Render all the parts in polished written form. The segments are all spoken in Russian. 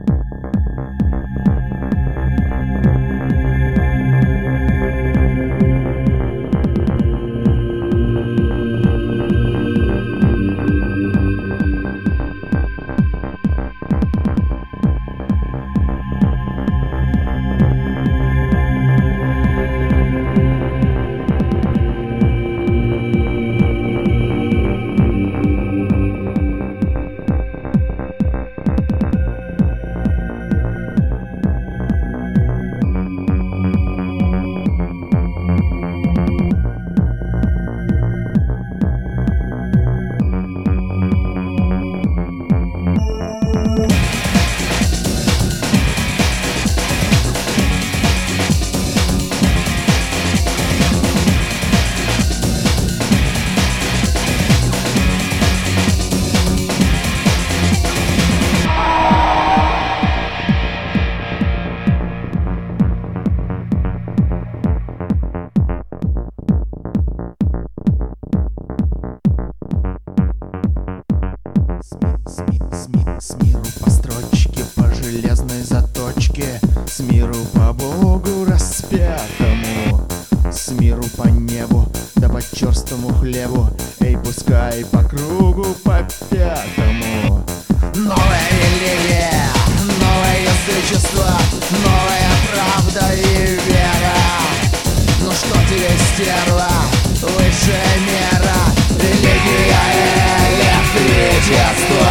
С миру по строчке, по железной заточке, с миру по Богу распятому, с миру по небу, да по черстому хлебу, эй, пускай по кругу по пятому. Новая религия, новое язычество, новая правда и вера. Ну что тебе, стерва, высшая мера, религия электричества.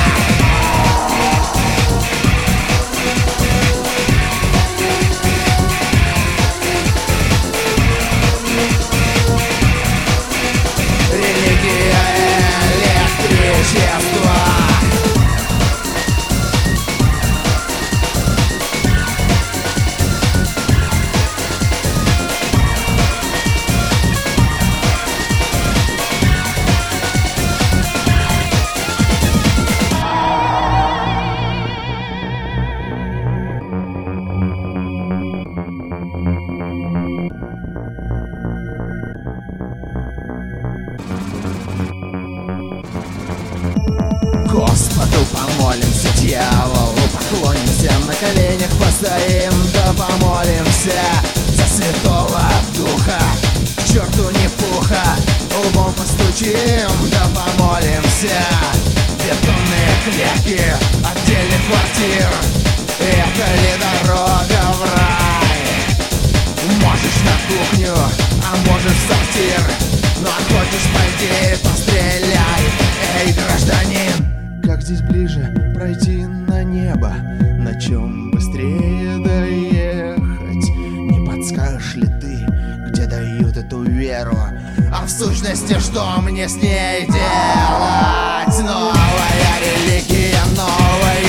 Господу помолимся, дьяволу поклонимся, на коленях постоим, да помолимся за Святого Духа, к черту не пуха, лбом постучим, да помолимся. Бетонные клетки отдельных квартир, это ли дорога в рай? Можешь на кухню, а можешь в сортир, ну а хочешь пойди постреляй, эй, гражданин. Как здесь ближе пройти на небо? На чем быстрее доехать? Не подскажешь ли ты, где дают эту веру? А в сущности, что мне с ней делать? Новая религия, новое